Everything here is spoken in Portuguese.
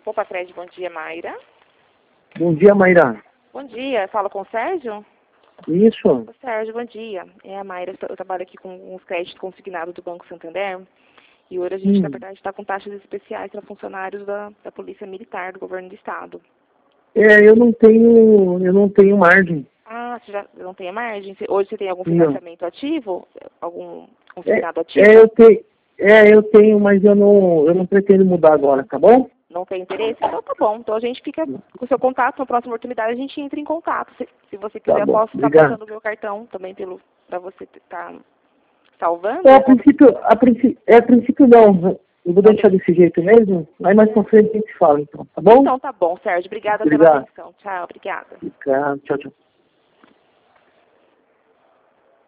Opa, Fred, bom dia, Mayra. Bom dia, Mayra. Bom dia, fala com o Sérgio? Isso. Ô, Sérgio, bom dia. É a Mayra, eu trabalho aqui com os créditos consignados do Banco Santander. E hoje a gente, na verdade, está com taxas especiais para funcionários da Polícia Militar do Governo do Estado. Eu não tenho margem. Ah, você já não tem a margem? Hoje você tem algum financiamento ativo? Algum consignado ativo? Eu tenho, mas eu não pretendo mudar agora, tá bom? Não tem interesse? Então tá bom. Então a gente fica com o seu contato. Na próxima oportunidade a gente entra em contato. Se você quiser, eu posso estar passando o meu cartão também para você estar salvando. A princípio não. Eu vou deixar desse jeito mesmo. Aí mais pra frente a gente fala, então. Tá bom? Então tá bom, Sérgio. Obrigada pela atenção. Tchau, obrigada. Obrigado. Tchau, tchau.